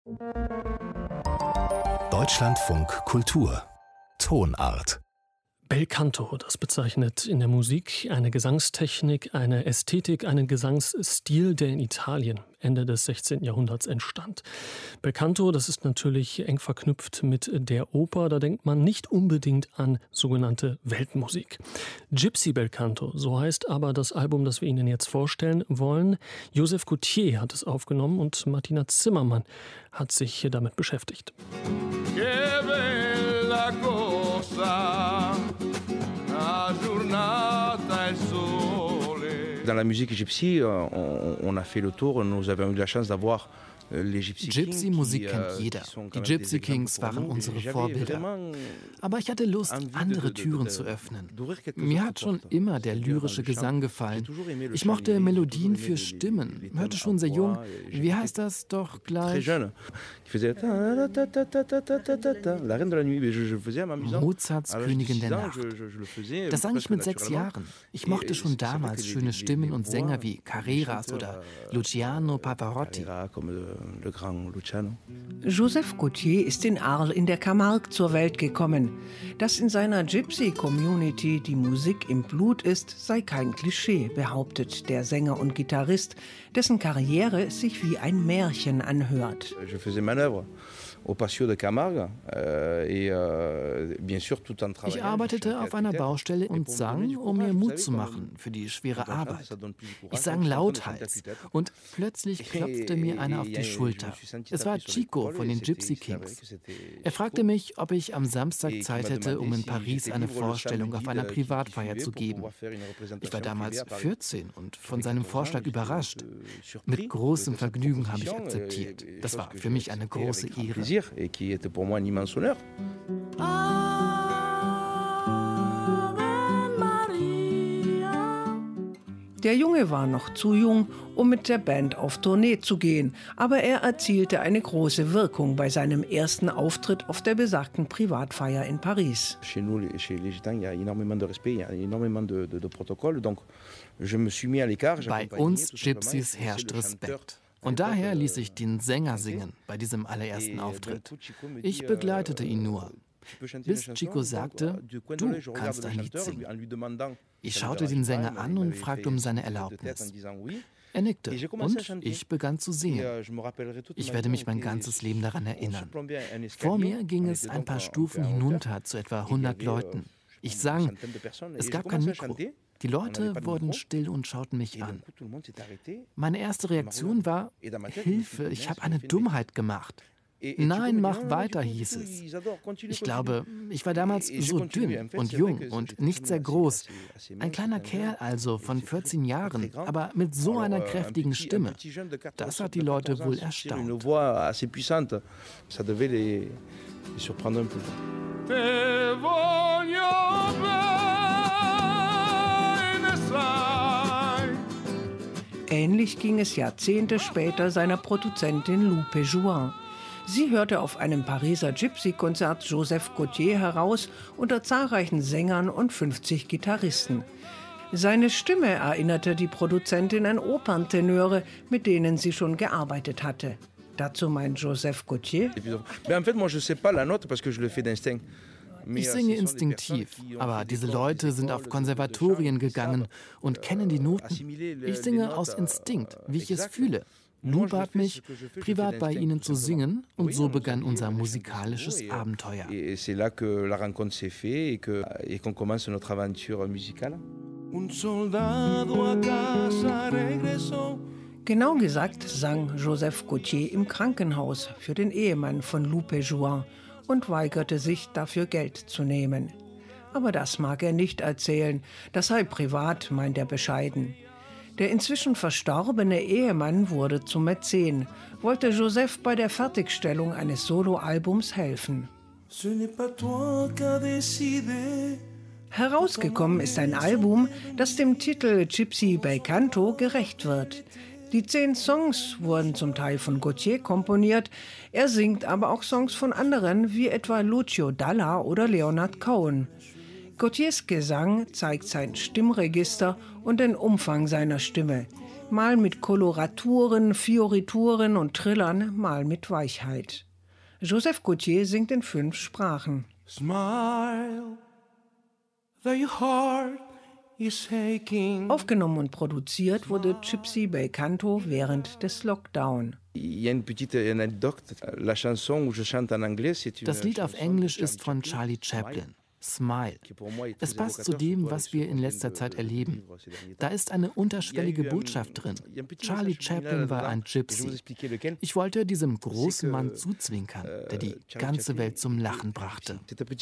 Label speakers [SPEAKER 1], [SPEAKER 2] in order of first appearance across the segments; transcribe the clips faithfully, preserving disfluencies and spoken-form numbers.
[SPEAKER 1] Deutschlandfunk Kultur Tonart.
[SPEAKER 2] Bel canto, das bezeichnet in der Musik eine Gesangstechnik, eine Ästhetik, einen Gesangsstil, der in Italien Ende des sechzehnten Jahrhunderts entstand. Bel canto, das ist natürlich eng verknüpft mit der Oper, da denkt man nicht unbedingt an sogenannte Weltmusik. Gypsy Bel canto, so heißt aber das Album, das wir Ihnen jetzt vorstellen wollen. Joseph Gautier hat es aufgenommen und Martina Zimmermann hat sich damit beschäftigt.
[SPEAKER 3] Que bella cosa, la giornata e il sole. Dans la musique gypsy, on, on a fait le tour, nous avons eu la chance d'avoir
[SPEAKER 4] Gypsy-Musik kennt jeder. Die Gypsy Kings waren unsere Vorbilder. Aber ich hatte Lust, andere Türen zu öffnen. Mir hat schon immer der lyrische Gesang gefallen. Ich mochte Melodien für Stimmen, hörte schon sehr jung. Wie heißt das doch gleich? Mozarts Königin der Nacht. Das sang ich mit sechs Jahren. Ich mochte schon damals schöne Stimmen und Sänger wie Carreras oder Luciano Pavarotti.
[SPEAKER 5] Joseph Gautier ist in Arles in der Camargue zur Welt gekommen. Dass in seiner Gypsy-Community die Musik im Blut ist, sei kein Klischee, behauptet der Sänger und Gitarrist, dessen Karriere sich wie ein Märchen anhört.
[SPEAKER 4] Ich arbeitete auf einer Baustelle und sang, um mir Mut zu machen für die schwere Arbeit. Ich sang lauthals und plötzlich klopfte mir einer auf die Schulter. Es war Chico von den Gypsy Kings. Er fragte mich, ob ich am Samstag Zeit hätte, um in Paris eine Vorstellung auf einer Privatfeier zu geben. Ich war damals vierzehn und von seinem Vorschlag überrascht. Mit großem Vergnügen habe ich akzeptiert. Das war für mich eine große Ehre.
[SPEAKER 5] Et qui était pour moi un immense honneur. Der Junge war noch zu jung, um mit der Band auf Tournee zu gehen, aber er erzielte eine große Wirkung bei seinem ersten Auftritt auf der besagten Privatfeier in Paris.
[SPEAKER 4] Bei uns Gypsies herrscht Respekt. Und daher ließ ich den Sänger singen bei diesem allerersten Auftritt. Ich begleitete ihn nur, bis Chico sagte, du kannst ein Lied singen. Ich schaute den Sänger an und fragte um seine Erlaubnis. Er nickte und ich begann zu singen. Ich werde mich mein ganzes Leben daran erinnern. Vor mir ging es ein paar Stufen hinunter zu etwa hundert Leuten. Ich sang, es gab kein Mikro. Die Leute wurden still und schauten mich an. Meine erste Reaktion war, Hilfe, ich habe eine Dummheit gemacht. Nein, mach weiter, hieß es. Ich glaube, ich war damals so dünn und jung und nicht sehr groß. Ein kleiner Kerl also von vierzehn Jahren, aber mit so einer kräftigen Stimme. Das hat die Leute wohl erstaunt.
[SPEAKER 5] Ähnlich ging es Jahrzehnte später seiner Produzentin Lupe Juin. Sie hörte auf einem Pariser Gypsy-Konzert Joseph Gautier heraus unter zahlreichen Sängern und fünfzig Gitarristen. Seine Stimme erinnerte die Produzentin an Operntenöre, mit denen sie schon gearbeitet hatte. Dazu meint Joseph Gautier:
[SPEAKER 4] Ich singe instinktiv, aber diese Leute sind auf Konservatorien gegangen und kennen die Noten. Ich singe aus Instinkt, wie ich es fühle. Lou bat mich, privat bei ihnen zu singen, und so begann unser musikalisches Abenteuer.
[SPEAKER 5] Genau gesagt sang Joseph Gautier im Krankenhaus für den Ehemann von Lupe Juin und weigerte sich, dafür Geld zu nehmen. Aber das mag er nicht erzählen, das sei privat, meint er bescheiden. Der inzwischen verstorbene Ehemann wurde zum Mäzen, wollte Joseph bei der Fertigstellung eines Soloalbums helfen. Herausgekommen ist ein Album, das dem Titel Gypsy Bel canto gerecht wird. Die zehn Songs wurden zum Teil von Gautier komponiert, er singt aber auch Songs von anderen, wie etwa Lucio Dalla oder Leonard Cohen. Gautiers Gesang zeigt sein Stimmregister und den Umfang seiner Stimme. Mal mit Koloraturen, Fiorituren und Trillern, mal mit Weichheit. Joseph Gautier singt in fünf Sprachen.
[SPEAKER 6] Smile, the heart is aching.
[SPEAKER 5] Aufgenommen und produziert wurde Gypsy Belcanto während des Lockdown.
[SPEAKER 3] Das
[SPEAKER 4] Lied auf Englisch ist von Charlie Chaplin. Smile. Es passt zu dem, was wir in letzter Zeit erleben. Da ist eine unterschwellige Botschaft drin. Charlie Chaplin war ein Gypsy. Ich wollte diesem großen Mann zuzwinkern, der die ganze Welt zum Lachen brachte.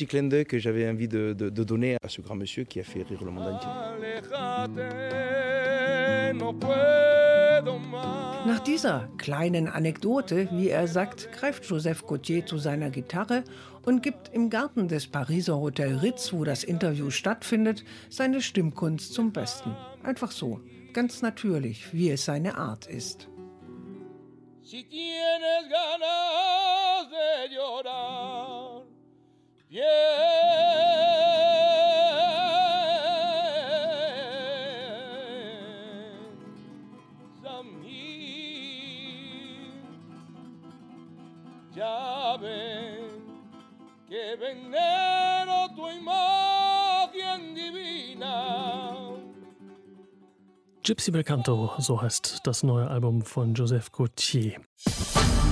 [SPEAKER 5] Nach dieser kleinen Anekdote, wie er sagt, greift Joseph Gautier zu seiner Gitarre und gibt im Garten des Pariser Hotel Ritz, wo das Interview stattfindet, seine Stimmkunst zum Besten. Einfach so, ganz natürlich, wie es seine Art ist.
[SPEAKER 6] Si tienes ganas de llorar, piensa en mí, ya ven que venero tu imagen divina.
[SPEAKER 2] Gypsy Belcanto, so heißt das neue Album von Joseph Gautier.